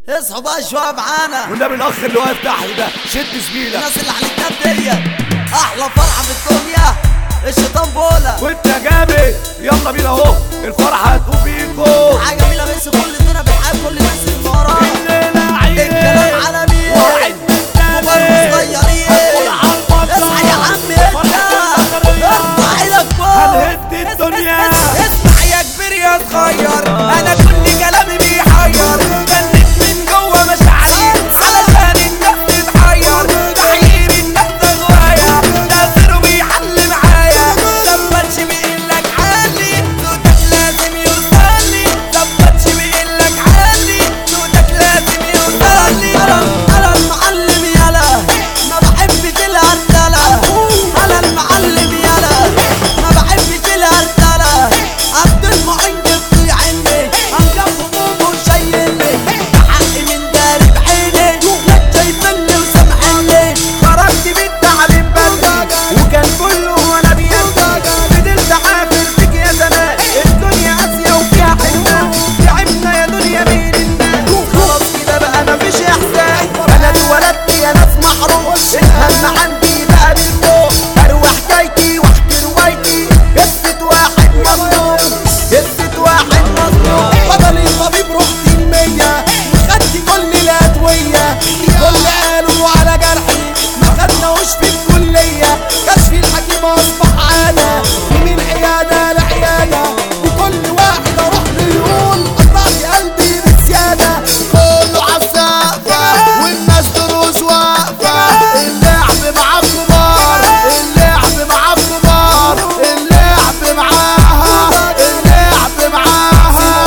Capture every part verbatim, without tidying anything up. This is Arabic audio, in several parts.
اصحوا بقى شويه معانا والنبي الاخ اللي واقف تحت ده شد زميلك. الناس اللي على الكتاب ديت احلى فرحه في الدنيا الشيطان بولا وانت يا جامد يلا بينا اهو الفرحه هتقوم بيكو حاجه جميله بس كل الدنيا بتحب كل الناس اللي ورا الليله عيد الكلام عالمي وعد كبار صغيرين اصحى يا عم انت اطلع عينك فوق هنهد الدنيا. اسمع يا كبير يا صغير انا كل كلامي بيحير بنت من جوه مشاعري علشان الناس تتحير تحيير الناس غوايه تاثيره بيحل معايا لمتش بيقلك عالي صوتك لازم يوصلي لمتش بيقلك عالي صوتك لازم يوصلي انا المعلم يالا ما بحبش الهرتله انا المعلم يالا ما بحبش الهرتله عبد المعين جبت عني انجب همومه وشايلني حقي من داري بعيني لا شايفني وسامحني خرجت بالتعليم بدري وكان كله وانا بيدي فضلت عافر فيك يا زمان الدنيا قاسية وفيها حنان تعبنا يا دنيا بين الناس خلاص كده بقى مفيش احساس انا اتولدت يا ناس محروم الهم عندي بقى بالفوق اروح حكايتي واحكي روايتي قصة واحد مظلوم قصة واحد مظلوم فضل الطبيب رحت المية وخدت كل الادوية كل قالوا على جرحي ما خدناهوش في الكلية كشف الحكيم اصبح عادة من عيادة لعيادة وكل واحد اروح له يقول قطعت قلبي بالزيادة كله عالسقفة والناس دروس واقفة اللعب مع الكبار اللعب مع الكبار اللعب معاها اللعب معاها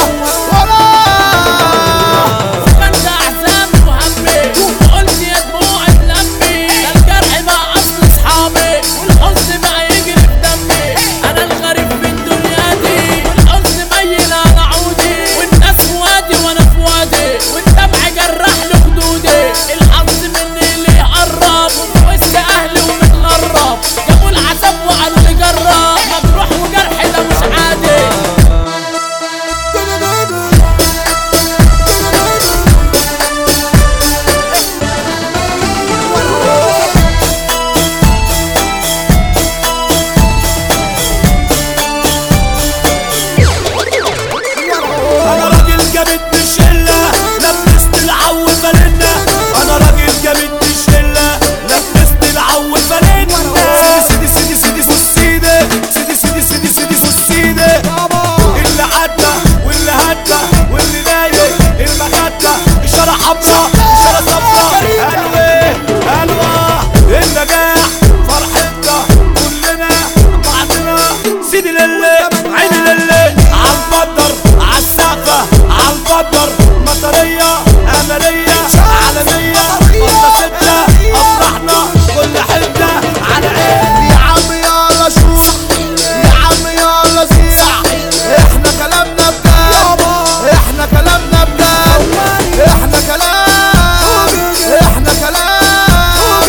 كنت احزاني وهمي وقلت يا دموع تلمي ده الجرح بقى اصل اصحابي والحزن بقى يجري في دمي انا الغريب في الدنيا دي والحزن ميل على عودي والناس في وادي وانا في وادي والدمع جرح له خدودي الحظ مني اللي يقرب وفي وسط اهلي ومتغرب جابوا العذاب وقالوا لي جرب مجروح وجرح ده مش عادي انا راجل جامد بالشله لبست العو فالنا انا راجل جامد بالشله لبست العو فالنا سيدي سيدي سيدي سيدي سيدي سيدي سيدي سيدي سيدي اللي عدى واللي هدى واللي نايم المخدة اشاره حمرا اشاره صفرا الوه الوه النجاح فرحتنا كلنا بعضنا سيدي لله عيني لله عالبدر عالسقفة عالبدر مطرية أملية عالمية قطة ستة أفرحنا كل حتة على عين يا عم يلا شوف يا عم يلا سيح احنا كلامنا بجد احنا كلامنا بجد احنا كلام احنا كلام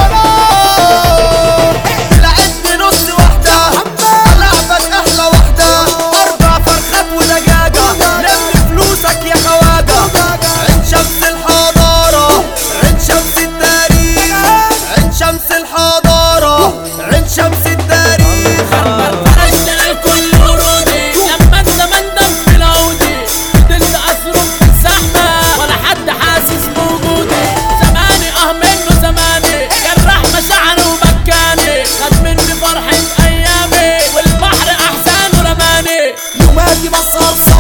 لعبت نص واحدة لعبك احلى واحدة اربع فرخات ودجاجة لم فلوسك يا خواجة عين شمس الحضارة عين شمس التاريخ عين شمس الحضارة عين شمس التاريخ فرشت الكل ورودي لما الزمن دم في العودي فضلت اصرخ في الزحمه ولا حد حاسس بوجودي زماني اه منه زماني جرح مشاعري وبكاني خد مني فرحه ايامي والبحر احزانه رماني يوماتي بصر